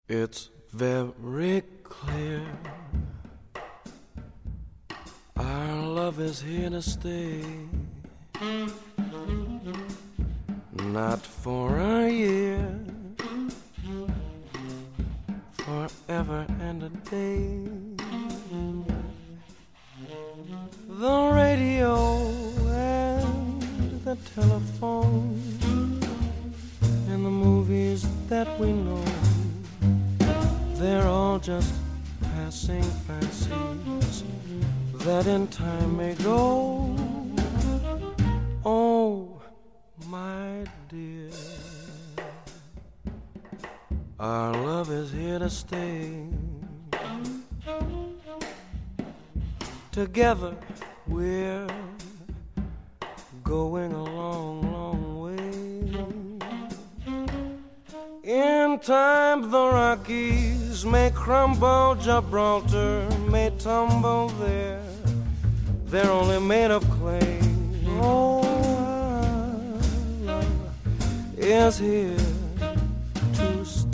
It's very clear our love is here to stay. Not for a year, forever and a day. The radio and the telephone and the movies that we know, they're all just passing fancies that in time may go. Oh, my dear, our love is here to stay. Together we're going a long, long way. In time the Rockies may crumble, Gibraltar may tumble there. They're only made of clay. Oh, our love is here to stay.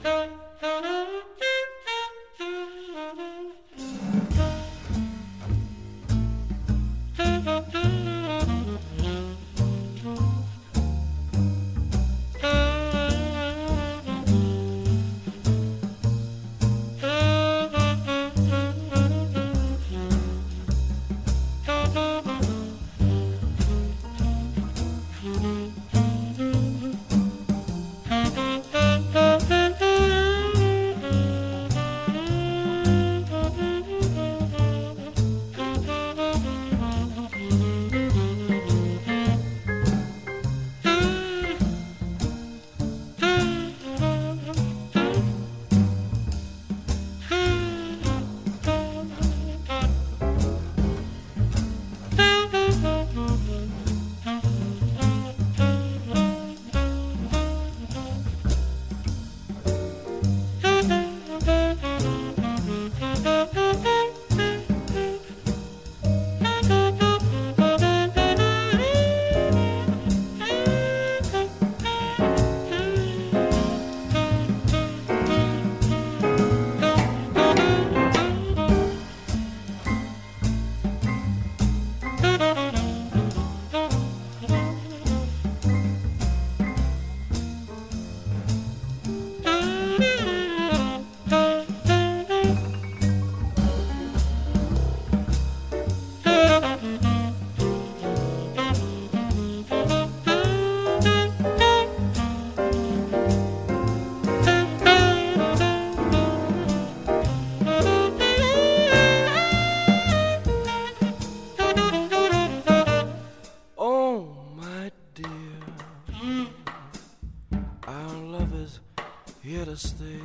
Here to stay.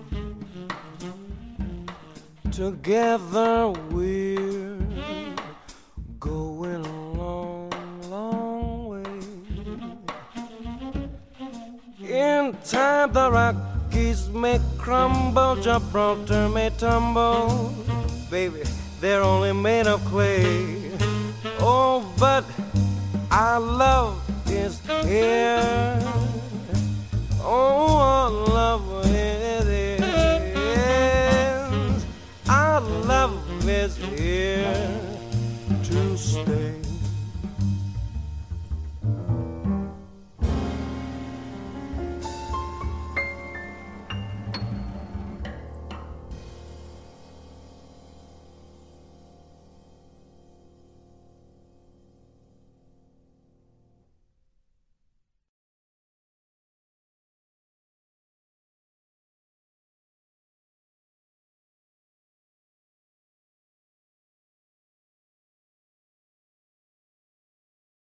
Together we're going a long, long way. In time the Rockies may crumble, Gibraltar may tumble. Baby, they're only made of clay. Oh, but our love is here. Oh, our love